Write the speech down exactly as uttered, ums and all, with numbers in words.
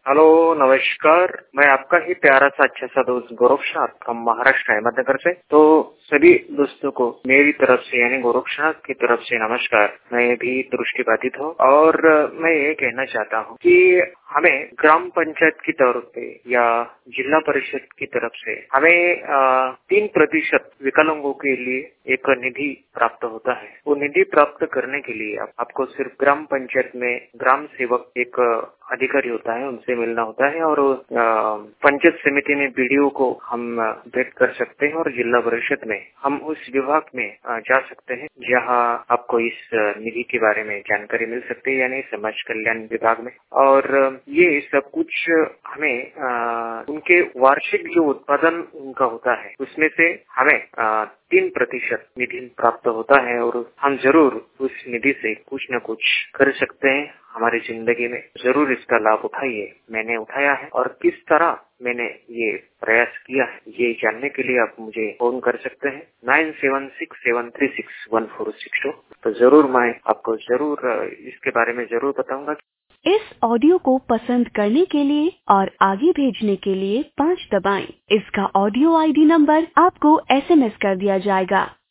Hello, नमस्कार। मैं आपका ही प्यारा सा अच्छा सा दोस्त गौरव शाह, आपका महाराष्ट्र अहमदनगर से। तो सभी दोस्तों को मेरी तरफ से यानी गौरव शाह की तरफ से नमस्कार। मैं भी दृष्टिबाधित हूँ और मैं ये कहना चाहता हूँ कि हमें ग्राम पंचायत की तरफ से या जिला परिषद की तरफ से हमें तीन प्रतिशत विकलांगों के लिए एक निधि प्राप्त होता है। वो निधि प्राप्त करने के लिए आप, आपको सिर्फ ग्राम पंचायत में ग्राम सेवक एक अधिकारी होता है, उनसे मिलना होता है और पंचायत समिति में बीडीओ को हम भेंट कर सकते हैं और जिला परिषद में हम उस विभाग में जा सकते हैं जहां आपको इस निधि के बारे में जानकारी मिल सकती है, यानी समाज कल्याण विभाग में। और ये सब कुछ हमें आ, उनके वार्षिक जो उत्पादन उनका होता है उसमें से हमें आ, तीन प्रतिशत निधि प्राप्त होता है और हम जरूर उस निधि से कुछ न कुछ कर सकते हैं हमारी जिंदगी में। जरूर इसका लाभ उठाइए। मैंने उठाया है और किस तरह मैंने ये प्रयास किया है ये जानने के लिए आप मुझे फोन कर सकते हैं nine seven six seven three six one four six two. तो जरूर मैं आपको जरूर इसके बारे में जरूर बताऊंगा। इस ऑडियो को पसंद करने के लिए और आगे भेजने के लिए पाँच दबाएं। इसका ऑडियो आईडी नंबर आपको एसएमएस कर दिया जाएगा।